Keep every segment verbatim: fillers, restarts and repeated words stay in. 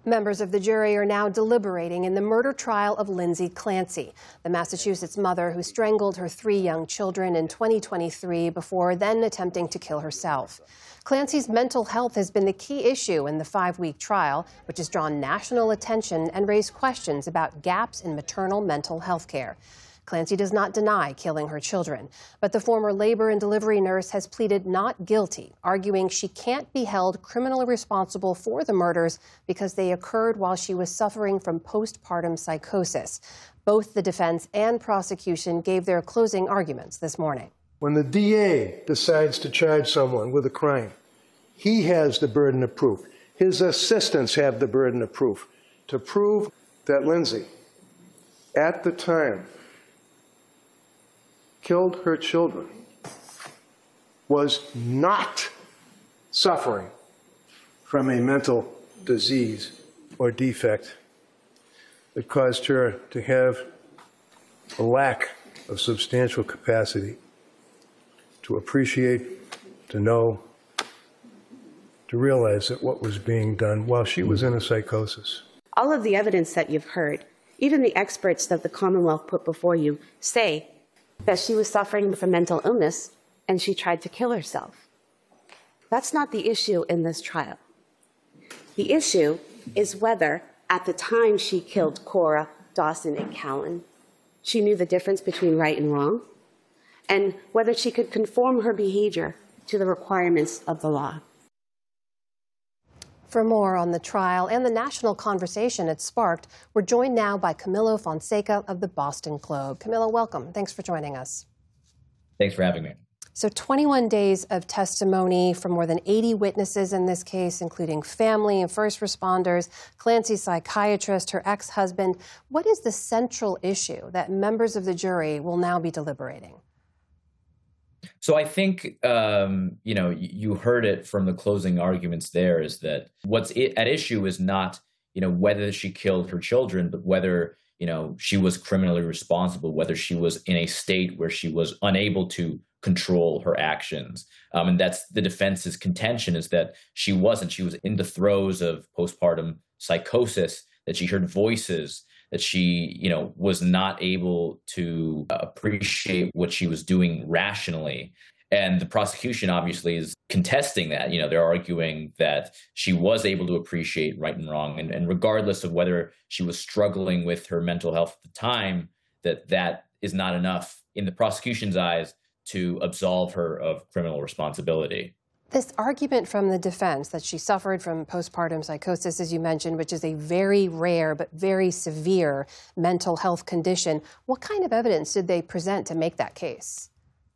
Members of the jury are now deliberating in the murder trial of Lindsay Clancy, the Massachusetts mother who strangled her three young children in twenty twenty-three before then attempting to kill herself. Clancy's mental health has been the key issue in the five-week trial, which has drawn national attention and raised questions about gaps in maternal mental health care. Clancy does not deny killing her children, but the former labor and delivery nurse has pleaded not guilty, arguing she can't be held criminally responsible for the murders because they occurred while she was suffering from postpartum psychosis. Both the defense and prosecution gave their closing arguments this morning. When the D A decides to charge someone with a crime, he has the burden of proof. His assistants have the burden of proof to prove that Lindsay, at the time, killed her children, was not suffering from a mental disease or defect that caused her to have a lack of substantial capacity to appreciate, to know, to realize that what was being done while she was in a psychosis. All of the evidence that you've heard, even the experts that the Commonwealth put before you, say that she was suffering from mental illness and she tried to kill herself. That's not the issue in this trial. The issue is whether, at the time she killed Cora, Dawson, and Callan, she knew the difference between right and wrong, and whether she could conform her behavior to the requirements of the law. For more on the trial and the national conversation it sparked, we're joined now by Camilo Fonseca of the Boston Globe. Camilo, welcome. Thanks for joining us. Thanks for having me. So twenty-one days of testimony from more than eighty witnesses in this case, including family and first responders, Clancy's psychiatrist, her ex-husband. What is the central issue that members of the jury will now be deliberating? So I think, um, you know, you heard it from the closing arguments there, is that what's at issue is not, you know, whether she killed her children, but whether, you know, she was criminally responsible, whether she was in a state where she was unable to control her actions. Um, and that's the defense's contention, is that she wasn't. She was in the throes of postpartum psychosis, that she heard voices, that she, you know, was not able to appreciate what she was doing rationally. And the prosecution obviously is contesting that. You know, they're arguing that she was able to appreciate right and wrong. And, and regardless of whether she was struggling with her mental health at the time, that that is not enough in the prosecution's eyes to absolve her of criminal responsibility. This argument from the defense that she suffered from postpartum psychosis, as you mentioned, which is a very rare but very severe mental health condition, what kind of evidence did they present to make that case?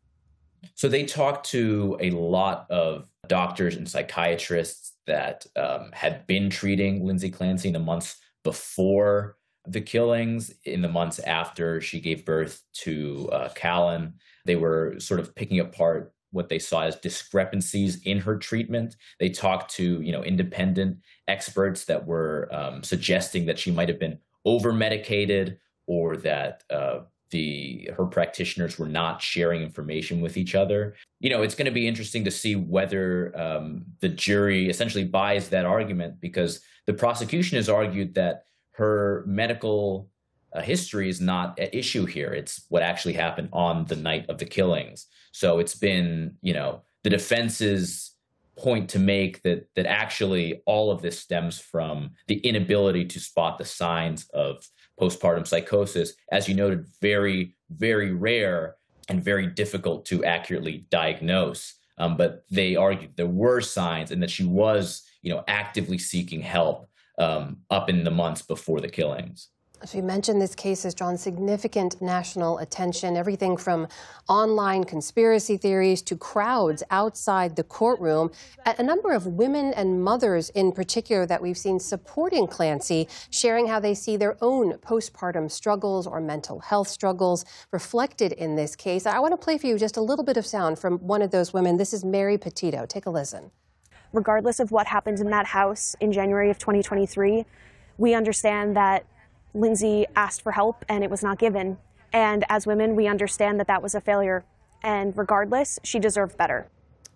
So they talked to a lot of doctors and psychiatrists that um, had been treating Lindsay Clancy in the months before the killings, in the months after she gave birth to uh, Callan. They were sort of picking apart what they saw as discrepancies in her treatment. They talked to, you know, independent experts that were um, suggesting that she might have been over-medicated, or that uh, the her practitioners were not sharing information with each other. You know, it's going to be interesting to see whether um, the jury essentially buys that argument, because the prosecution has argued that her medical uh, history is not at issue here. It's what actually happened on the night of the killings. So it's been, you know, the defense's point to make that that actually all of this stems from the inability to spot the signs of postpartum psychosis, as you noted, very, very rare and very difficult to accurately diagnose. Um, but they argued there were signs, and that she was, you know, actively seeking help um, up in the months before the killings. As we mentioned, this case has drawn significant national attention, everything from online conspiracy theories to crowds outside the courtroom. A number of women and mothers in particular that we've seen supporting Clancy, sharing how they see their own postpartum struggles or mental health struggles reflected in this case. I want to play for you just a little bit of sound from one of those women. This is Mary Petito. Take a listen. Regardless of what happened in that house in January of twenty twenty-three, we understand that Lindsay asked for help and it was not given. And as women, we understand that that was a failure. And regardless, she deserved better.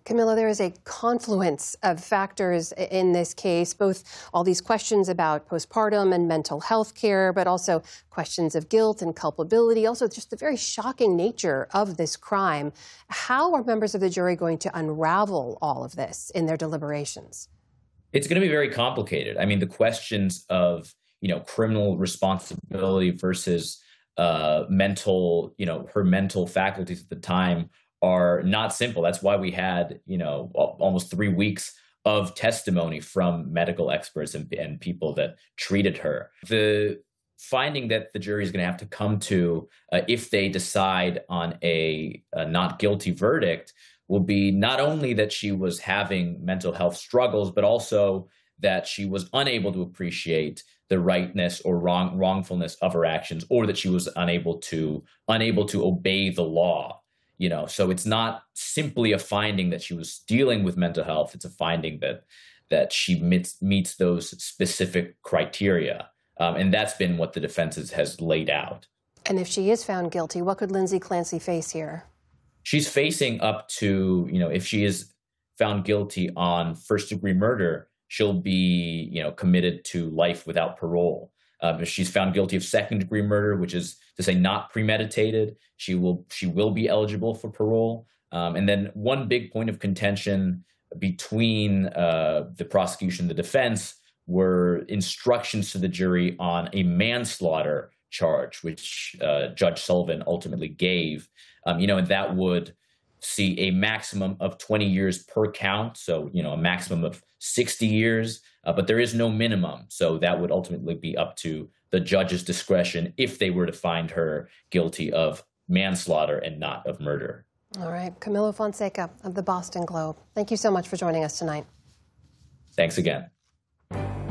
Camilla, there is a confluence of factors in this case, both all these questions about postpartum and mental health care, but also questions of guilt and culpability, also just the very shocking nature of this crime. How are members of the jury going to unravel all of this in their deliberations? It's going to be very complicated. I mean, the questions of, you know, criminal responsibility versus uh, mental, you know, her mental faculties at the time are not simple. That's why we had, you know, almost three weeks of testimony from medical experts and, and people that treated her. The finding that the jury is going to have to come to uh, if they decide on a, a not guilty verdict will be not only that she was having mental health struggles, but also that she was unable to appreciate the rightness or wrong wrongfulness of her actions, or that she was unable to unable to obey the law. You know, so it's not simply a finding that she was dealing with mental health. It's a finding that that she meets, meets those specific criteria. Um, and that's been what the defense has, has laid out. And if she is found guilty, what could Lindsay Clancy face here? She's facing up to, you know, if she is found guilty on first degree murder, she'll be, you know, committed to life without parole. Um, if she's found guilty of second degree murder, which is to say not premeditated, she will she will be eligible for parole. Um, and then one big point of contention between uh, the prosecution and the defense were instructions to the jury on a manslaughter charge, which uh, Judge Sullivan ultimately gave. Um, you know, and that would see a maximum of twenty years per count. So, you know, a maximum of sixty years, uh, but there is no minimum. So that would ultimately be up to the judge's discretion if they were to find her guilty of manslaughter and not of murder. All right. Camilo Fonseca of the Boston Globe. Thank you so much for joining us tonight. Thanks again.